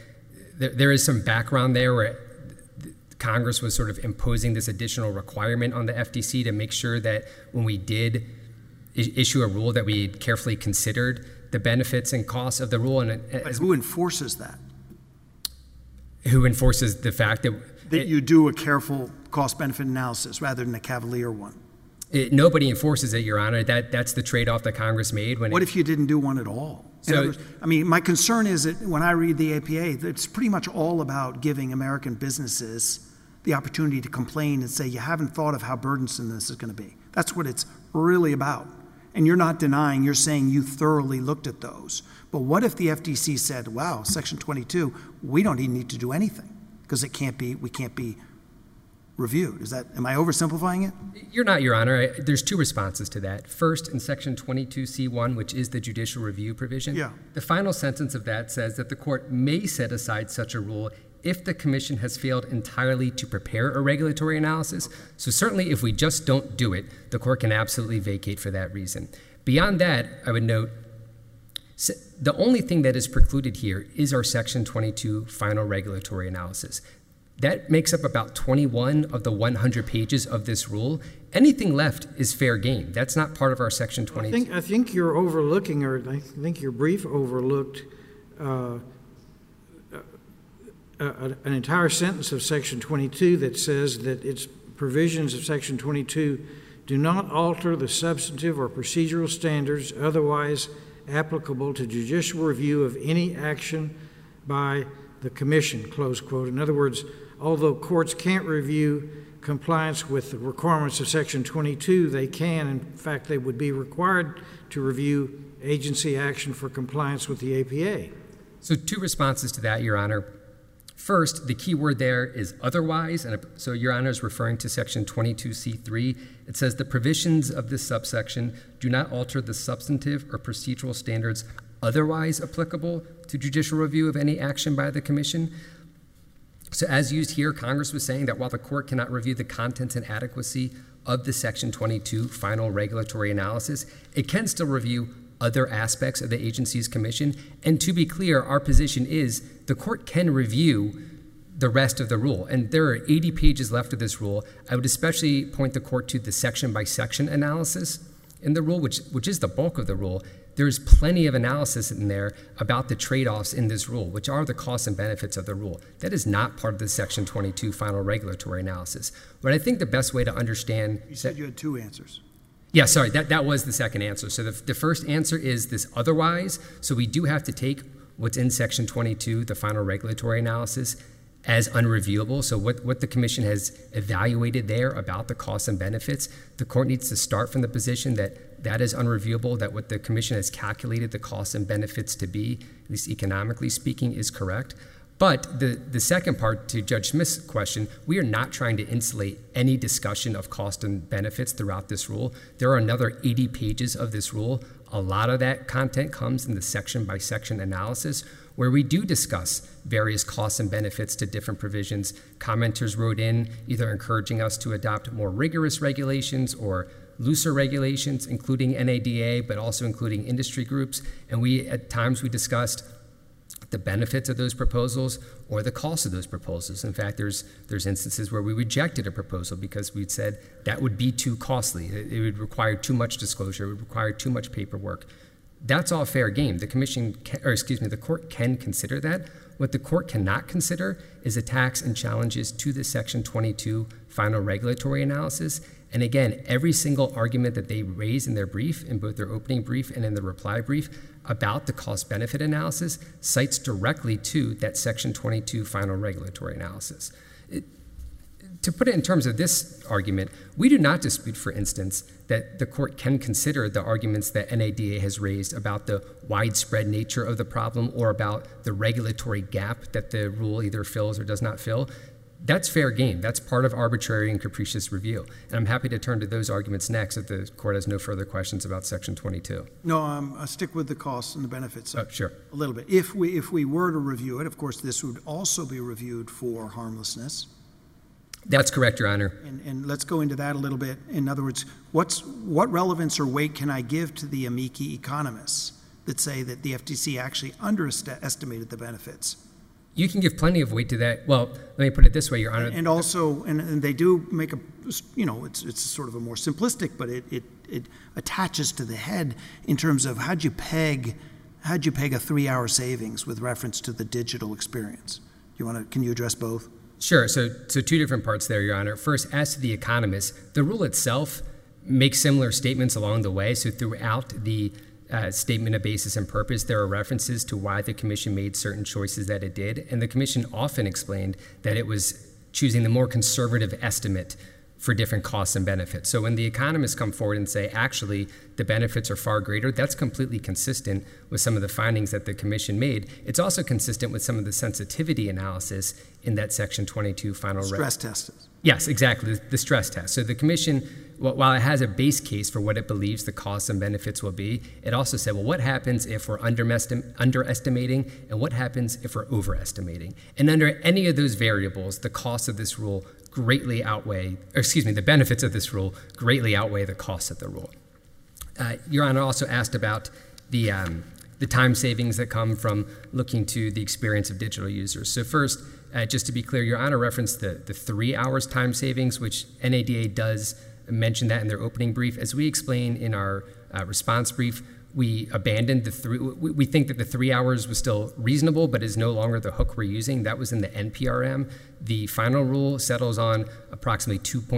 there is some background there where Congress was sort of imposing this additional requirement on the FTC to make sure that when we did issue a rule that we carefully considered the benefits and costs of the rule. But who enforces that? Who enforces the fact that you do a careful cost-benefit analysis rather than a cavalier one? Nobody enforces it, Your Honor. That's the trade-off that Congress made. What if you didn't do one at all? So, I mean, my concern is that when I read the APA, it's pretty much all about giving American businesses the opportunity to complain and say, you haven't thought of how burdensome this is going to be. That's what it's really about. And you're not denying, you're saying you thoroughly looked at those. But what if the FTC said, wow, Section 22, we don't even need to do anything because we can't be reviewed? Am I oversimplifying it? You're not, Your Honor. There's two responses to that. First, in Section 22C1, which is the judicial review provision, the final sentence of that says that the court may set aside such a rule if the commission has failed entirely to prepare a regulatory analysis. So certainly if we just don't do it, the court can absolutely vacate for that reason. Beyond that, I would note, the only thing that is precluded here is our Section 22 final regulatory analysis. That makes up about 21 of the 100 pages of this rule. Anything left is fair game. That's not part of our Section 22. I think you're overlooking, or I think your brief overlooked an entire sentence of Section 22 that says that its provisions of Section 22 do not alter the substantive or procedural standards otherwise applicable to judicial review of any action by the Commission, close quote. In other words, although courts can't review compliance with the requirements of Section 22, they can. In fact, they would be required to review agency action for compliance with the APA. So two responses to that, Your Honor. First, the key word there is otherwise, and so Your Honor is referring to Section 22C3. It says the provisions of this subsection do not alter the substantive or procedural standards otherwise applicable to judicial review of any action by the Commission. So as used here, Congress was saying that while the court cannot review the contents and adequacy of the Section 22 final regulatory analysis, it can still review other aspects of the agency's commission. And to be clear, our position is the court can review the rest of the rule. And there are 80 pages left of this rule. I would especially point the court to the section-by-section analysis in the rule, which is the bulk of the rule. There's plenty of analysis in there about the trade-offs in this rule, which are the costs and benefits of the rule. That is not part of the Section 22 final regulatory analysis. But I think the best way to understand— You said you had two answers. Yeah, sorry, that was the second answer. So the first answer is this otherwise. So we do have to take what's in Section 22, the final regulatory analysis, as unreviewable. So what the Commission has evaluated there about the costs and benefits, the court needs to start from the position that that is unreviewable, that what the Commission has calculated the costs and benefits to be, at least economically speaking, is correct. But the second part to Judge Smith's question, we are not trying to insulate any discussion of cost and benefits throughout this rule. There are another 80 pages of this rule. A lot of that content comes in the section-by-section analysis, where we do discuss various costs and benefits to different provisions. Commenters wrote in either encouraging us to adopt more rigorous regulations or looser regulations, including NADA, but also including industry groups. And at times we discussed the benefits of those proposals or the cost of those proposals. In fact, there's instances where we rejected a proposal because we'd said that would be too costly. It would require too much disclosure. It would require too much paperwork. That's all fair game. The court can consider that. What the court cannot consider is attacks and challenges to the Section 22 final regulatory analysis. And again, every single argument that they raise in their brief, in both their opening brief and in the reply brief, about the cost-benefit analysis cites directly to that Section 22 final regulatory analysis. To put it in terms of this argument, we do not dispute, for instance, that the court can consider the arguments that NADA has raised about the widespread nature of the problem or about the regulatory gap that the rule either fills or does not fill. That's fair game. That's part of arbitrary and capricious review. And I'm happy to turn to those arguments next if the court has no further questions about Section 22. No, I'll stick with the costs and the benefits. Sure. A little bit. If we were to review it, of course, this would also be reviewed for harmlessness. That's correct, Your Honor. And let's go into that a little bit. In other words, what relevance or weight can I give to the amici economists that say that the FTC actually underestimated the benefits? You can give plenty of weight to that. Well, let me put it this way, Your Honor. And also, and they do make it's sort of a more simplistic, but it attaches to the head in terms of how'd you peg a 3-hour savings with reference to the digital experience? Can you address both? Sure. So two different parts there, Your Honor. First, as to the economist, the rule itself makes similar statements along the way. So throughout the statement of basis and purpose, there are references to why the commission made certain choices that it did. And the commission often explained that it was choosing the more conservative estimate for different costs and benefits. So when the economists come forward and say, actually, the benefits are far greater, that's completely consistent with some of the findings that the commission made. It's also consistent with some of the sensitivity analysis in that Section 22 final stress tests. Yes, exactly, the stress test. So the commission, while it has a base case for what it believes the costs and benefits will be, it also said, well, what happens if we're underestimating, and what happens if we're overestimating? And under any of those variables, the costs of this rule the benefits of this rule greatly outweigh the costs of the rule. Your Honor also asked about the time savings that come from looking to the experience of digital users. So first, just to be clear, Your Honor referenced the 3 hours time savings, which NADA does mention that in their opening brief. As we explain in our response brief, we abandoned we think that the 3 hours was still reasonable, but is no longer the hook we're using. That was in the NPRM. The final rule settles on approximately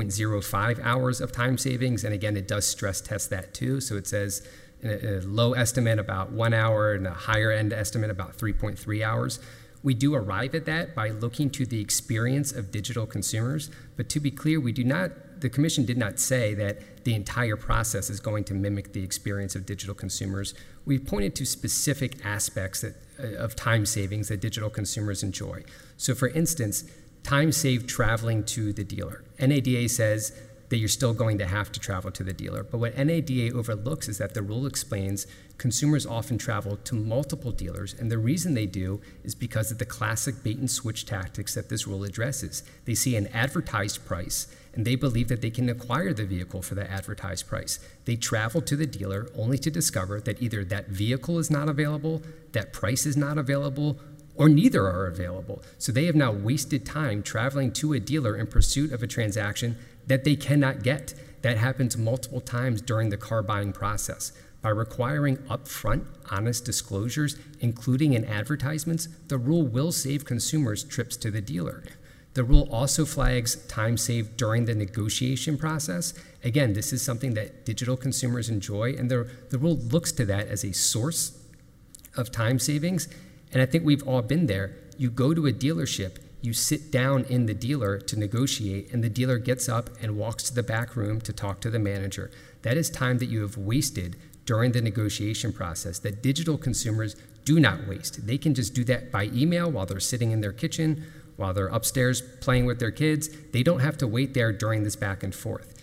2.05 hours of time savings, and again, it does stress test that too. So it says a low estimate about 1 hour and a higher end estimate about 3.3 hours. We do arrive at that by looking to the experience of digital consumers, but to be clear, the commission did not say that the entire process is going to mimic the experience of digital consumers. We pointed to specific aspects of time savings that digital consumers enjoy. So for instance, time saved traveling to the dealer. NADA says that you're still going to have to travel to the dealer. But what NADA overlooks is that the rule explains consumers often travel to multiple dealers, and the reason they do is because of the classic bait and switch tactics that this rule addresses. They see an advertised price, and they believe that they can acquire the vehicle for that advertised price. They travel to the dealer only to discover that either that vehicle is not available, that price is not available, or neither are available. So they have now wasted time traveling to a dealer in pursuit of a transaction that they cannot get. That happens multiple times during the car buying process. By requiring upfront, honest disclosures, including in advertisements, the rule will save consumers trips to the dealer. The rule also flags time saved during the negotiation process. Again, this is something that digital consumers enjoy, and the rule looks to that as a source of time savings. And I think we've all been there. You go to a dealership, you sit down in the dealer to negotiate, and the dealer gets up and walks to the back room to talk to the manager. That is time that you have wasted during the negotiation process that digital consumers do not waste. They can just do that by email while they're sitting in their kitchen, while they're upstairs playing with their kids. They don't have to wait there during this back and forth.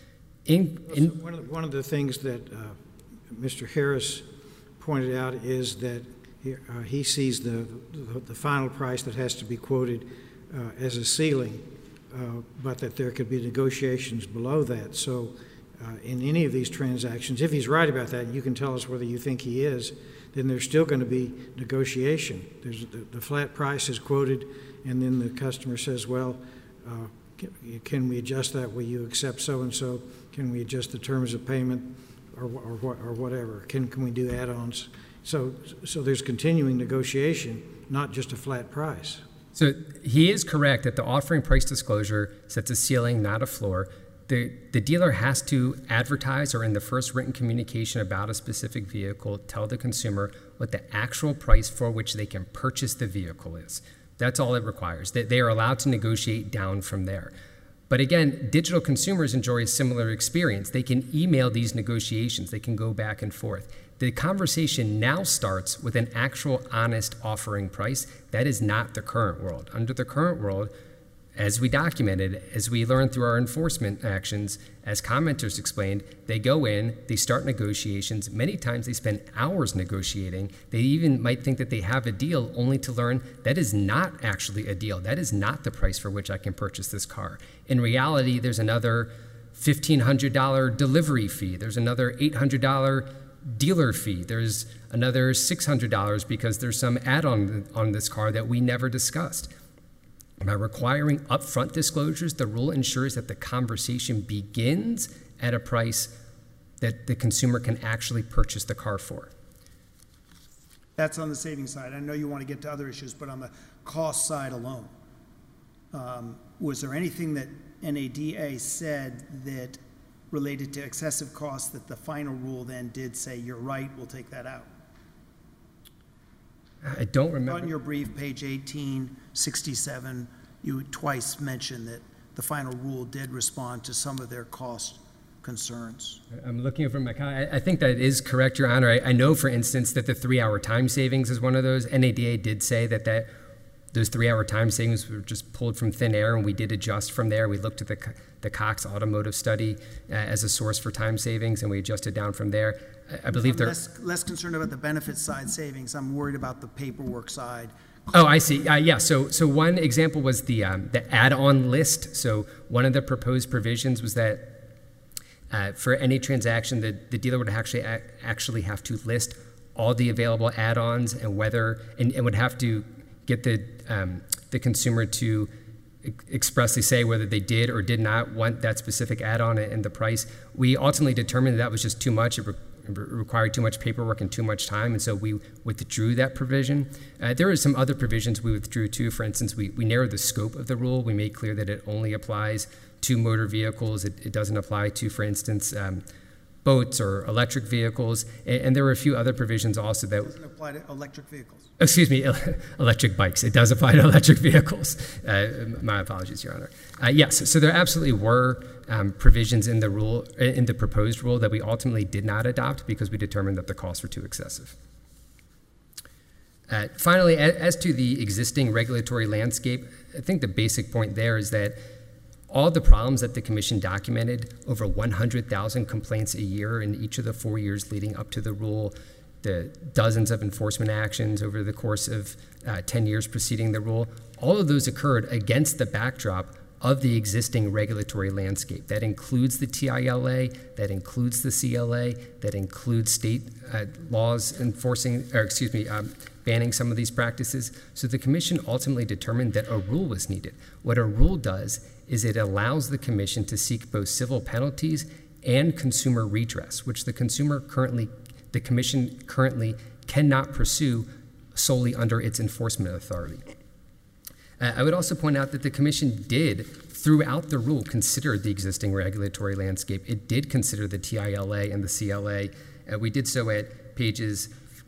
One of the things that Mr. Harris pointed out is that he sees the final price that has to be quoted as a ceiling, but that there could be negotiations below that. So in any of these transactions, if he's right about that, and you can tell us whether you think he is, then there's still going to be negotiation. There's the flat price is quoted, and then the customer says, well, can we adjust that? Will you accept so-and-so? Can we adjust the terms of payment or whatever? Can we do add-ons? So there's continuing negotiation, not just a flat price. So he is correct that the offering price disclosure sets a ceiling, not a floor. The dealer has to advertise or in the first written communication about a specific vehicle, tell the consumer what the actual price for which they can purchase the vehicle is. That's all it requires. They are allowed to negotiate down from there. But again, digital consumers enjoy a similar experience. They can email these negotiations. They can go back and forth. The conversation now starts with an actual honest offering price. That is not the current world. Under the current world, as we documented, as we learned through our enforcement actions, as commenters explained, they go in, they start negotiations. Many times they spend hours negotiating. They even might think that they have a deal only to learn that is not actually a deal. That is not the price for which I can purchase this car. In reality, there's another $1,500 delivery fee. There's another $800 dealer fee. There's another $600 because there's some add-on on this car that we never discussed. By requiring upfront disclosures, the rule ensures that the conversation begins at a price that the consumer can actually purchase the car for. That's on the savings side. I know you want to get to other issues, but on the cost side alone, was there anything that NADA said that related to excessive costs that the final rule then did say, you're right, we'll take that out? I don't remember. On your brief, page 1867, you twice mentioned that the final rule did respond to some of their cost concerns. I'm looking over my comment. I think that is correct, Your Honor. I know, for instance, that the 3-hour time savings is one of those. NADA did say that those 3-hour time savings were just pulled from thin air, and we did adjust from there. We looked at the Cox Automotive study as a source for time savings, and we adjusted down from there. I believe they're less concerned about the benefit side savings. I'm worried about the paperwork side. Oh, I see. Yeah. So one example was the add-on list. So one of the proposed provisions was that for any transaction, the dealer would actually have to list all the available add-ons and would have to get the consumer to expressly say whether they did or did not want that specific add-on and the price. We ultimately determined that was just too much. It required too much paperwork and too much time, and so we withdrew that provision. There are some other provisions we withdrew too. For instance, we narrowed the scope of the rule. We made clear that it only applies to motor vehicles. It doesn't apply to, for instance, boats or electric vehicles. And there were a few other provisions also that... It doesn't apply to electric vehicles. Excuse me, electric bikes. It does apply to electric vehicles. My apologies, Your Honor. Yes, so there absolutely were provisions in the proposed rule that we ultimately did not adopt because we determined that the costs were too excessive. Finally, as to the existing regulatory landscape, I think the basic point there is that all the problems that the Commission documented, over 100,000 complaints a year in each of the 4 years leading up to the rule, the dozens of enforcement actions over the course of 10 years preceding the rule, all of those occurred against the backdrop of the existing regulatory landscape. That includes the TILA, that includes the CLA, that includes state laws banning some of these practices. So the Commission ultimately determined that a rule was needed. What a rule does is it allows the Commission to seek both civil penalties and consumer redress, which the Commission currently cannot pursue solely under its enforcement authority. I would also point out that the Commission did, throughout the rule, consider the existing regulatory landscape. It did consider the TILA and the CLA. We did so at pages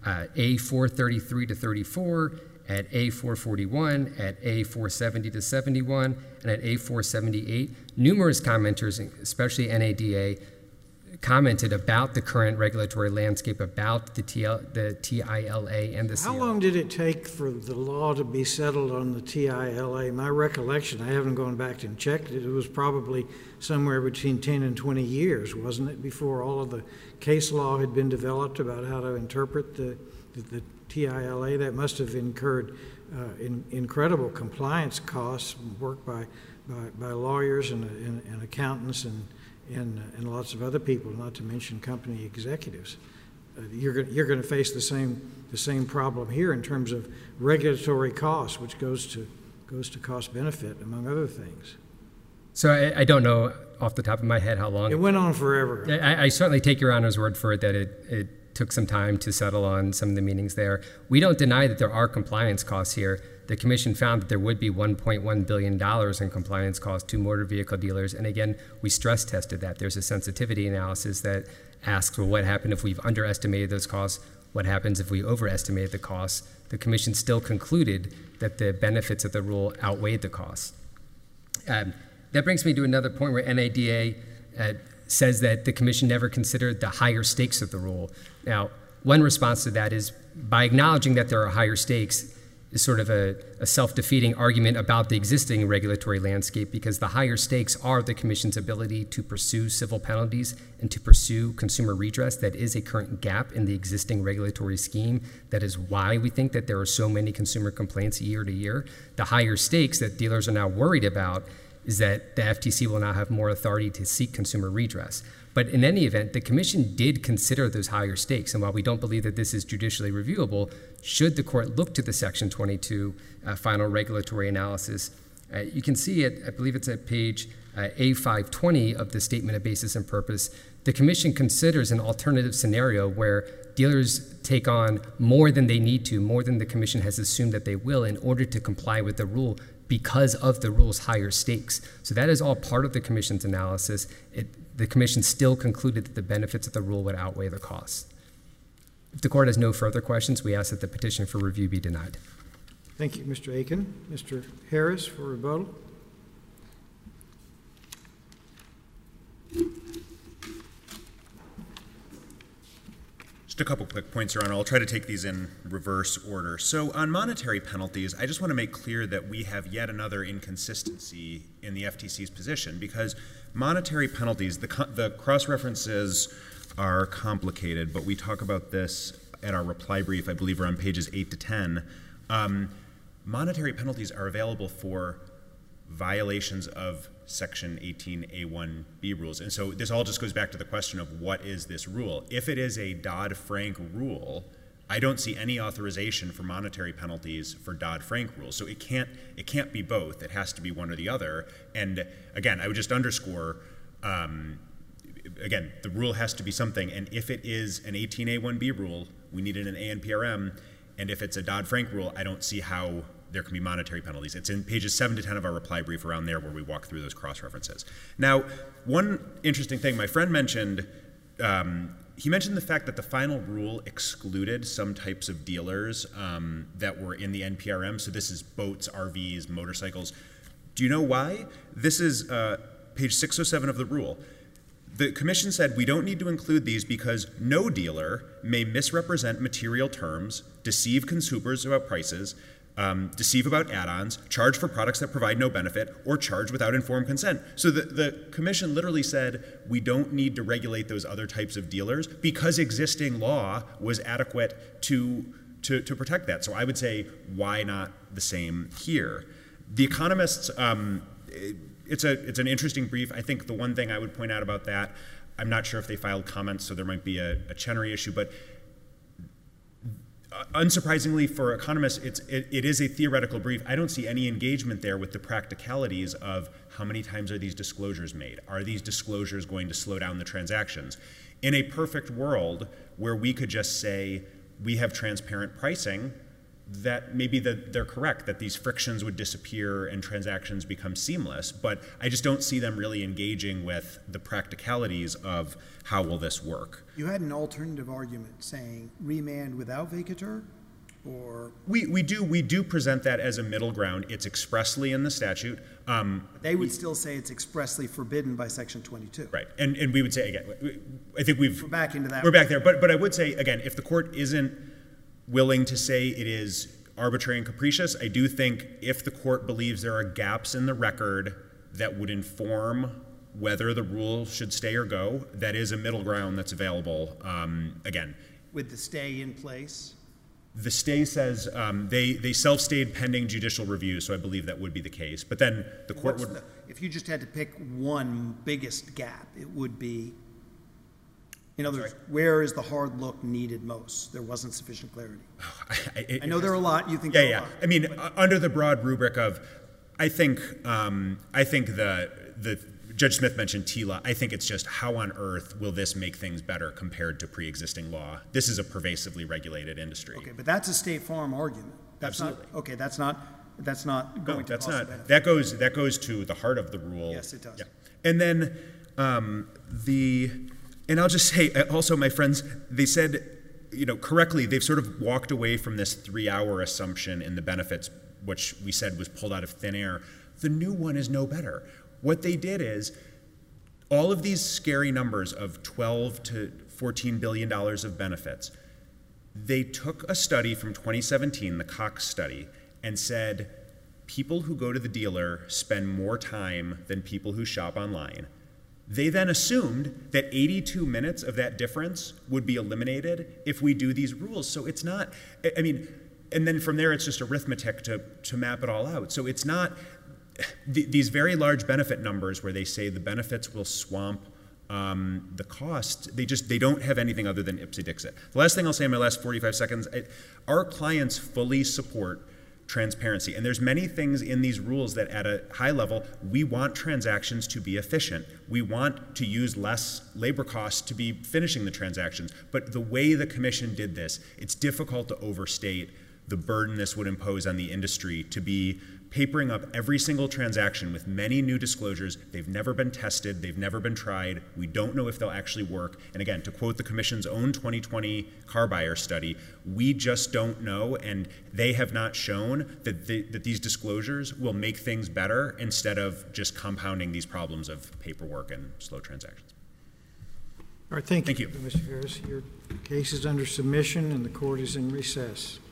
A433 to 34, at A441, at A470 to 71, and at A478. Numerous commenters, especially NADA, commented about the current regulatory landscape, about the TILA and the CLA. How long did it take for the law to be settled on the TILA? My recollection, I haven't gone back and checked it, it was probably somewhere between 10 and 20 years, wasn't it, before all of the case law had been developed about how to interpret the TILA? That must have incurred incredible compliance costs, work by lawyers and accountants and lots of other people, not to mention company executives. You're going to face the same problem here in terms of regulatory costs, which goes to cost benefit, among other things. So I don't know off the top of my head how long. It went on forever. I certainly take Your Honor's word for it that it took some time to settle on some of the meanings there. We don't deny that there are compliance costs here. The Commission found that there would be $1.1 billion in compliance costs to motor vehicle dealers. And again, we stress tested that. There's a sensitivity analysis that asks, well, what happened if we've underestimated those costs? What happens if we overestimated the costs? The Commission still concluded that the benefits of the rule outweighed the costs. That brings me to another point where NADA says that the Commission never considered the higher stakes of the rule. Now, one response to that is by acknowledging that there are higher stakes is sort of a self-defeating argument about the existing regulatory landscape, because the higher stakes are the Commission's ability to pursue civil penalties and to pursue consumer redress. That is a current gap in the existing regulatory scheme. That is why we think that there are so many consumer complaints year to year. The higher stakes that dealers are now worried about is that the FTC will now have more authority to seek consumer redress. But in any event, the Commission did consider those higher stakes, and while we don't believe that this is judicially reviewable, should the court look to the Section 22 final regulatory analysis, you can see it, I believe it's at page A520 of the Statement of Basis and Purpose. The Commission considers an alternative scenario where dealers take on more than they need to, more than the Commission has assumed that they will, in order to comply with the rule because of the rule's higher stakes. So that is all part of the Commission's analysis. The Commission still concluded that the benefits of the rule would outweigh the costs. If the court has no further questions, we ask that the petition for review be denied. Thank you, Mr. Aiken. Mr. Harris for rebuttal. Just a couple quick points, Your Honor. I'll try to take these in reverse order. So on monetary penalties, I just want to make clear that we have yet another inconsistency in the FTC's position, because monetary penalties, the cross-references are complicated, but we talk about this at our reply brief, I believe, around pages 8 to 10. Monetary penalties are available for violations of Section 18A1B rules. And so this all just goes back to the question of what is this rule? If it is a Dodd-Frank rule, I don't see any authorization for monetary penalties for Dodd-Frank rules. So it can't be both. It has to be one or the other. And again, I would just underscore, again, the rule has to be something. And if it is an 18A1B rule, we need an ANPRM. And if it's a Dodd-Frank rule, I don't see how there can be monetary penalties. It's in pages 7 to 10 of our reply brief around there where we walk through those cross-references. Now, one interesting thing my friend mentioned, he mentioned the fact that the final rule excluded some types of dealers that were in the NPRM. So this is boats, RVs, motorcycles. Do you know why? This is page 607 of the rule. The Commission said we don't need to include these because no dealer may misrepresent material terms, deceive consumers about prices, deceive about add-ons, charge for products that provide no benefit, or charge without informed consent. So the Commission literally said we don't need to regulate those other types of dealers because existing law was adequate to protect that. So I would say, why not the same here? The Economists, it's an interesting brief. I think the one thing I would point out about that, I'm not sure if they filed comments, so there might be a Chenery issue, but unsurprisingly for economists, it is a theoretical brief. I don't see any engagement there with the practicalities of how many times are these disclosures made? Are these disclosures going to slow down the transactions? In a perfect world where we could just say we have transparent pricing, that maybe they're correct, that these frictions would disappear and transactions become seamless, but I just don't see them really engaging with the practicalities of how will this work. You had an alternative argument saying remand without vacatur, or? We do present that as a middle ground. It's expressly in the statute. They would still say it's expressly forbidden by Section 22. Right, and we would say, again, I think we're back into that. We're back there, but I would say, again, if the court isn't willing to say it is arbitrary and capricious, I do think if the court believes there are gaps in the record that would inform whether the rule should stay or go, that is a middle ground that's available. Again, with the stay in place? The stay says they self-stayed pending judicial review, so I believe that would be the case. But then the court would... if you just had to pick one biggest gap, it would be... In other words, where is the hard look needed most? There wasn't sufficient clarity. I know there are a lot. You think there are a lot. I mean, under the broad rubric of, I think the Judge Smith mentioned TILA. I think it's just how on earth will this make things better compared to pre-existing law? This is a pervasively regulated industry. Okay, but that's a State Farm argument. Absolutely. Okay, that's not going to cost a benefit. That goes to the heart of the rule. Yes, it does. Yeah. And then and I'll just say, also, my friends, they said, correctly, they've sort of walked away from this 3-hour assumption in the benefits, which we said was pulled out of thin air. The new one is no better. What they did is, all of these scary numbers of $12 to $14 billion of benefits, they took a study from 2017, the Cox study, and said, people who go to the dealer spend more time than people who shop online. They then assumed that 82 minutes of that difference would be eliminated if we do these rules. So it's not, and then from there it's just arithmetic to map it all out. So it's not, these very large benefit numbers where they say the benefits will swamp the cost, they don't have anything other than ipse-dixit. The last thing I'll say in my last 45 seconds, our clients fully support transparency. And there's many things in these rules that at a high level, we want transactions to be efficient. We want to use less labor costs to be finishing the transactions. But the way the commission did this, it's difficult to overstate the burden this would impose on the industry to be papering up every single transaction with many new disclosures. They've never been tested. They've never been tried. We don't know if they'll actually work. And again, to quote the Commission's own 2020 car buyer study, we just don't know, and they have not shown that these disclosures will make things better instead of just compounding these problems of paperwork and slow transactions. All right, thank you. Thank you. Mr. Harris. Your case is under submission and the court is in recess.